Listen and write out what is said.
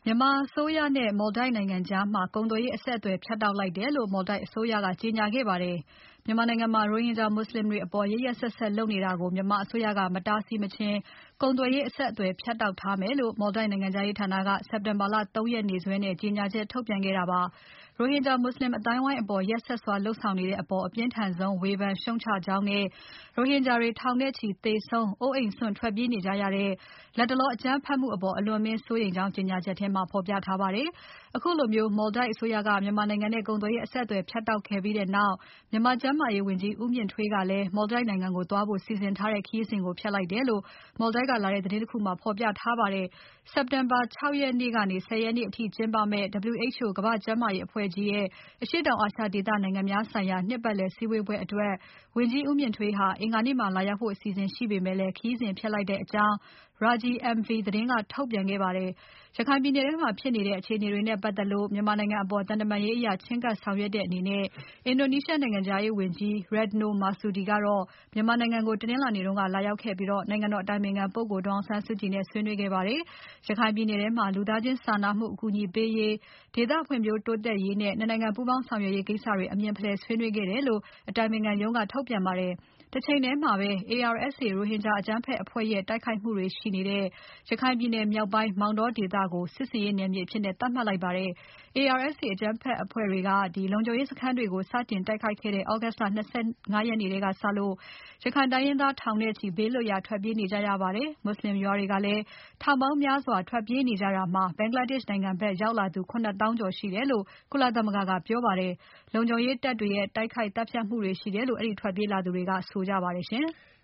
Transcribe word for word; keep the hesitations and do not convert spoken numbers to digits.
မြန်မာအစိုးရနဲ့ Maldives နိုင်ငံကြား ကုန်သွယ်ရေးအဆက်အသွယ်ဖြတ်တောက်လိုက်တယ်လို့ Maldives အစိုးရက ကြေညာခဲ့ပါတယ်။ မြန်မာနိုင်ငံမှာ ရိုဟင်ဂျာမွတ်ဆလင်တွေအပေါ် ရက်ရက်စက်စက်လုပ်နေတာကို မြန်မာအစိုးရက မတားဆီးမချင်း ကုန်သွယ်ရေးအဆက်အသွယ်ဖြတ်တောက်ထားမယ်လို့ Maldives နိုင်ငံခြားရေးဌာနက စက်တင်ဘာ ၃ ရက်နေ့စွဲနဲ့ ကြေညာချက်ထုတ်ပြန်ခဲ့တာပါ။ ရိုဟင်ဂျာမွတ်ဆလင်အသိုင်းအဝိုင်းအပေါ် ရက်စက်စွာလုပ်ဆောင်နေတဲ့အပေါ် အပြင်းထန်ဆုံး ဝေဖန်ရှုတ်ချကြောင်းနဲ့ ရိုဟင်ဂျာတွေထောင်နဲ့ချီသေဆုံး၊ အိုးအိမ်စွန့်ထွက်ပြေးနေကြရတဲ့ လတ်တလောအကြမ်းဖက်မှုအပေါ် အလွန်အမင်းစိုးရိမ်ကြောင်း ကြေညာချက်ထဲမှာ ဖော်ပြထားပါတယ်။ ခုလို Maldives အစိုးရက မြန်မာနိုင်ငံနဲ့ ကုန်သွယ်ရေးအဆက်အသွယ်ဖြတ်တောက်ခဲ့ပြီးနောက် မြန်မာကျန်းမာရေးဝန်ကြီး ဦးမြင့်ထွေးကလည်း Maldives နိုင်ငံကိုသွားဖို့ စီစဉ်ထားတဲ့ ခရီးစဉ်ကို ဖျက်လိုက်တယ်လို့ Maldives ကလာတဲ့သတင်းတခုမှာ ဖော်ပြထားပါတယ်။ စက်တင်ဘာ ၆ ရက်နေ့ကနေ ၁၀ ရက်နေ့အထိကျင်းပမယ့် W H O ကမ္ဘာ့ကျန်းမာရေးအဖွဲ့ကြီးရဲ့ အရှေ့တောင်အာရှဒေသနိုင်ငံများဆိုင်ရာ နှစ်ပါတ်လည်စည်းဝေးပွဲအတွက် ဝန်ကြီးဦးမြင့်ထွေးဟာ အင်္ဂါနေ့မှာ လာရောက်ဖို့ အစီအစဉ်ရှိပေမဲ့ ခရီးစဉ်ဖျက်လိုက်ကြောင်း Raji M.V သတင်းက ထုတ်ပြန်ခဲ့ပါတယ်။ ရခိုင်ပြည်နယ်ထဲမှာဖြစ်နေတဲ့ အခြေအနေတွေနဲ့ပတ်သက်လို့ မြန်မာနိုင်ငံအပေါ် သံတမန်ရေးအရ ချဉ်းကပ်ဆောင်ရွက်တဲ့အနေနဲ့ အင်ဒိုနီးရှားနိုင်ငံခြားရေးဝန်ကြီး Retno Marsudi ကတော့ မြန်မာနိုင်ငံကို တနင်္လာနေ့က လာရောက်ခဲ့ပြီး နိုင်ငံတော်အတိုင်ပင်ခံပုဂ္ဂိုလ် ဒေါ်အောင်ဆန်းစုကြည်နဲ့ ဆွေးနွေးခဲ့ပါတယ်။ ရခိုင်ပြည်နယ်ထဲမှာ လူသားချင်းစာနာမှုအကူအညီပေးရေး၊ ဒေသဖွံ့ဖြိုးတိုးတက်ရေးနဲ့ ၂ နိုင်ငံပူးပေါင်းဆောင်ရွက်ရေးကိစ္စတွေ အမြင်ဖလှယ်ဆွေးနွေးခဲ့တယ်လို့ အတိုင်ပင်ခံရုံးက ထုတ်ပြန်ပါတယ်။ တချိန်ထဲမှာပဲ A R S A ရိုဟင်ဂျာအကြမ်းဖက်အဖွဲ့ရဲ့ တိုက်ခိုက်မှုတွေရှိနေတဲ့ ရခိုင်ပြည်နယ်မြောက်ပိုင်း မောင်တောဒေသကို စစ်ဆင်ရေးနယ်မြေအဖြစ် သတ်မှတ်လိုက်ပါတယ်။ A R S A အကြမ်းဖက်အဖွဲ့တွေက လုံခြုံရေးစခန်းတွေကို စတင်တိုက်ခိုက်ခဲ့တဲ့ August လ ၂၅ ရက်နေ့ကစလို့ ရခိုင်တိုင်းရင်းသားထောင်နဲ့ချီ ဘေးလွတ်ရာ ထွက်ပြေးနေကြရပါတယ်။ မွတ်ဆလင်ရွာတွေကလည်း ထောင်ပေါင်းများစွာ ထွက်ပြေးနေကြတာမှာ Bangladesh နိုင်ငံဖက်ရောက်လာသူ ၇ သောင်းကျော်ရှိတယ်လို့ ကုလသမဂ္ဂကပြောပါတယ်။ လုံခြုံရေးတပ်တွေရဲ့ တိုက်ခိုက်သတ်ဖြတ်မှုတွေရှိတယ်လို့ အဲဒီထွက်ပြေးလာသူတွေက ဆိုကြပါတယ်ရှင်။